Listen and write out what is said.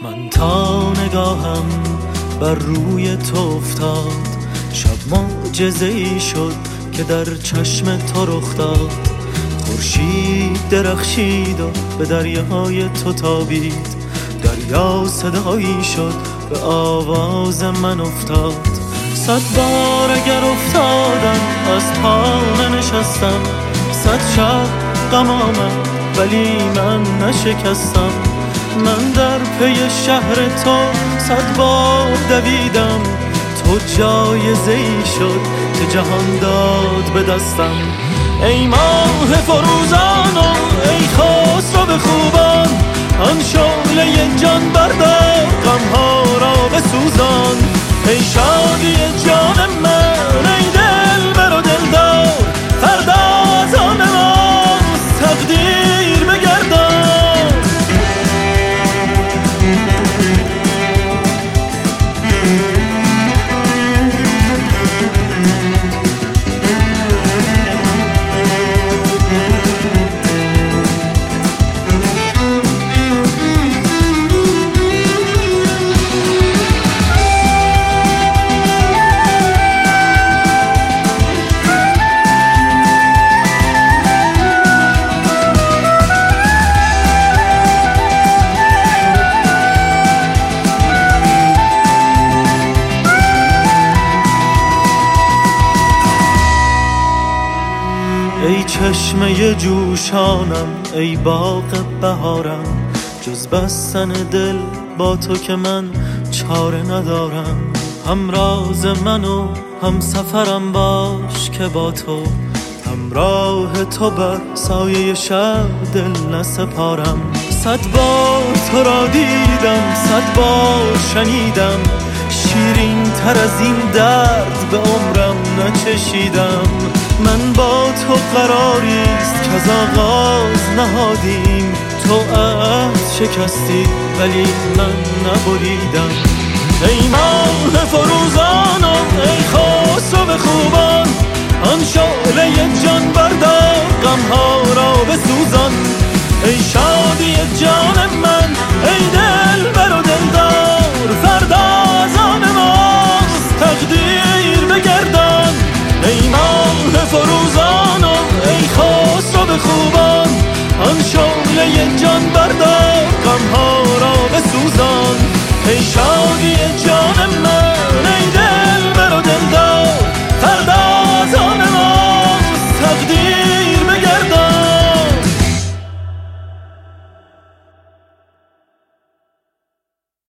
من تا نگاهم بر روی تو افتاد، شب معجزه‌ای شد که در چشم تو رخ داد. خورشید درخشید و به دریای تو تابید، دریا صدایی شد به آواز من افتاد. 100 بار اگر افتادم از پا ننشستم، 100 شب غم آمد ولی من نشکستم. من در پی شهر تو 100 بار دویدم، تو جایزه‌ای شد که جهان داد به دستم. ای ماه فروزان و ای خسرو به خوبان، آن شعله جان بردار غمها را بسوزان. ای شادی جان من ای دلبر و دلدار، فردا از آن ماست تقدیر بگردان. ای چشمه جوشانم ای باغ بهارم، جز بستن دل با تو که من چاره ندارم. هم راز من و هم سفرم باش که با تو، همراه تو بر سایه شب دل نسپارم. 100 بار تو را دیدم 100 بار شنیدم، شیرین تر از این درد به عمرم نچشیدم. من با تو قراریست که از آغاز نهادیم، تو عهد شکستی ولی من نبریدم. ای ماه فروزان و ای خسرو به خوبان، آن شعله جان بردار غمها را بسوزان. ای شادی جان من